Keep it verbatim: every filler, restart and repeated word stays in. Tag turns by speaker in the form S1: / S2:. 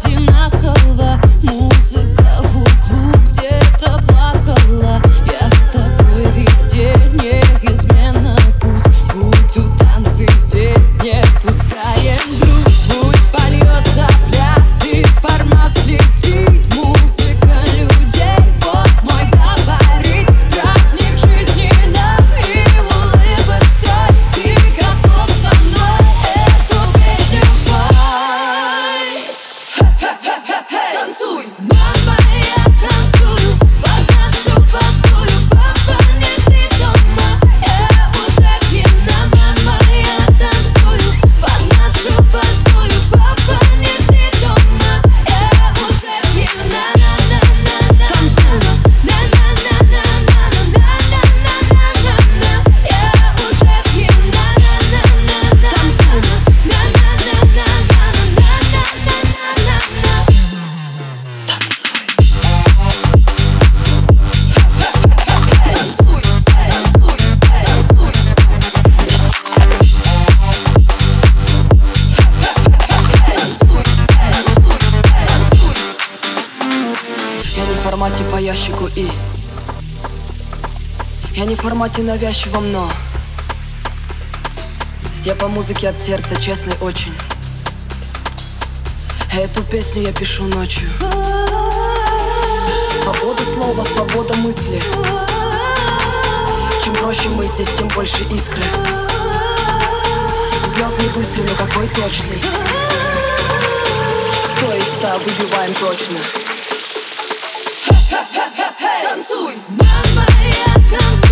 S1: одинаково. Музыка в углу где-то плакала. Я с тобой везде, неизменно. Пусть будут танцы здесь, не пускаем грусть. Пусть польется пляс, и формат слетит. Музыка людей, вот мой габарит. Праздник жизни нам и улыбок строй. Ты готов со мной эту песню пой? Танцуй, мама, я танцую под нашу басую. Папа, не ты дома, я уже пьяна. Мама, я танцую под нашу басую. Папа, не ты дома, я уже пьяна. На-на-на-на-на, на-на-на-на-на-на-на-на-на-на-на. Я уже пьяна. На-на-на-на-на, на-на-на-на-на-на-на-на-на-на.
S2: Я не в формате по ящику и я не в формате навязчивом, но я по музыке от сердца, честный очень. Эту песню я пишу ночью. Свобода слова, свобода мысли. Чем проще мы здесь, тем больше искры. Взлет не быстрый, но какой точный. Сто из ста выбиваем точно.
S1: Танцуй, мама, я танцую.